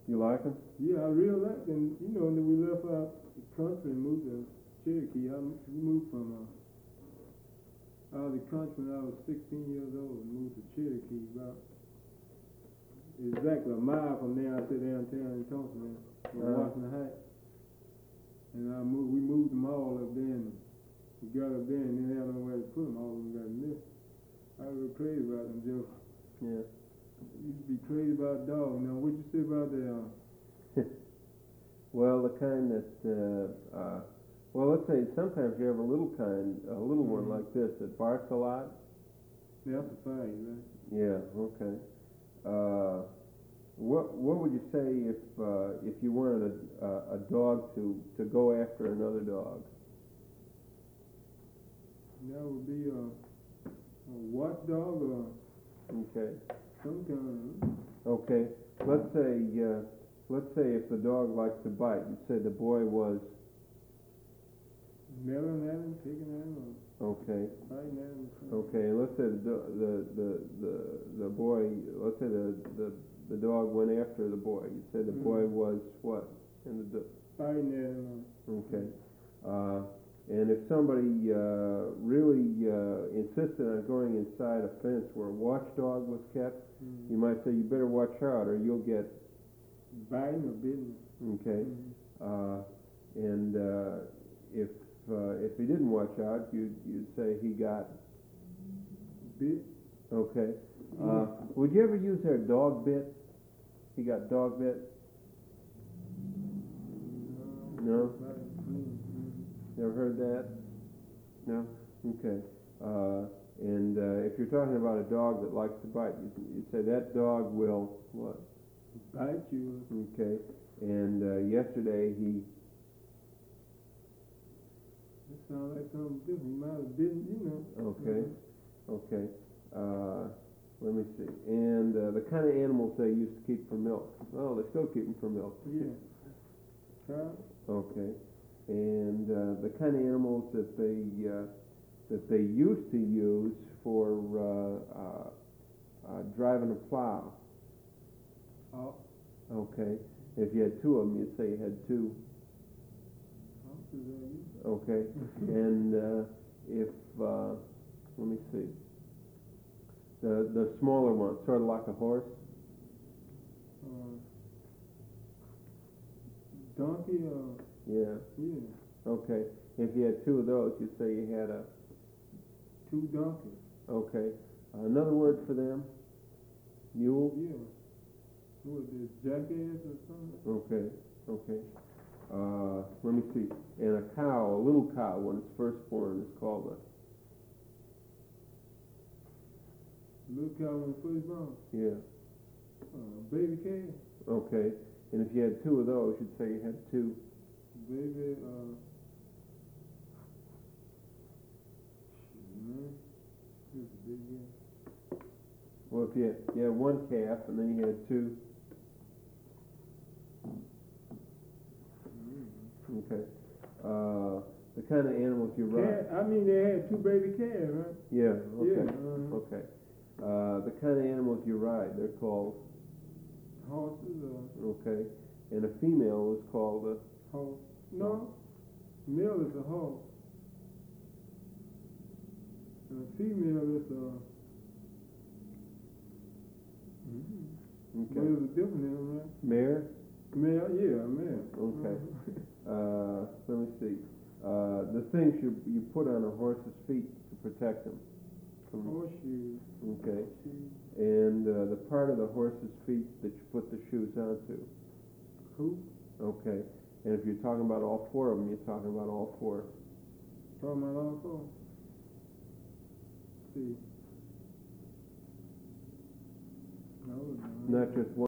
You like them? Yeah, I really like them. You know, and then we left out the country and moved to Cherokee. We moved from out of the country when I was 16 years old and moved to Cherokee, about exactly a mile from there. I sit downtown in Thompson, from Washington Heights. And we moved them all up there, and we got up there and didn't have nowhere to put them. All of them got missed. I was crazy about them, Joe. Yeah. I used to be crazy about dogs. Now, what'd you say about that? Well, the kind that, well, let's say sometimes you have a little one like this that barks a lot. That's a fight, right? Yeah. Okay. What would you say if you wanted a dog to go after another dog? That would be a watchdog or Okay. some kind Okay. Let's say if the dog likes to bite, you'd say the boy was. Melon at him, picking at him, Okay. or biting at him. Okay. Let's say the boy. Let's say the dog went after the boy. You said the boy was what? Biting at him. Okay. And if somebody really insisted on going inside a fence where a watchdog was kept, you might say you better watch out or you'll get biting or bitten. Okay. And if he didn't watch out, you'd say he got bit. Okay. Would you ever use their dog bit? He got dog bit? No? Never heard that? No? Okay. And if you're talking about a dog that likes to bite, you'd say that dog will what? Bite you. Okay. And yesterday he. That sounds like something different. He might have bitten, you know. Okay. Okay. Let me see. And the kind of animals they used to keep for milk. Well, they still keep them for milk. Yeah. Cow. Okay. And the kind of animals that they used to use for driving a plow. Oh. Okay. If you had two of them, you'd say you had two. Okay. And if let me see. The smaller one, sort of like a horse. Donkey. Yeah. Yeah. Okay. If you had two of those, you'd say you had two donkeys. Okay. Another word for them? Mule? Yeah. What is this, jackass or something? Okay. Okay. Let me see. And a cow, a little cow, when it's first born, is called a... Little cow when it's first born? Yeah. Baby calf? Okay. And if you had two of those, you'd say you had two... Baby, well, if you had one calf and then you had two. Okay. The kind of animals you ride. I mean, they had two baby calves, right? Yeah. Okay. Yeah, Okay. The kind of animals you ride, they're called horses. Okay. And a female is called a horse. No, male is a horse. And a female is a. Okay. Well, there's a different name, right? Mare? Male, yeah, male. Okay. Let me see. The things you put on a horse's feet to protect them. Horseshoes. Okay. And the part of the horse's feet that you put the shoes onto. Who? Okay. And if you're talking about all four of them, you're talking about all four. Talking about all four? See. No, not just one.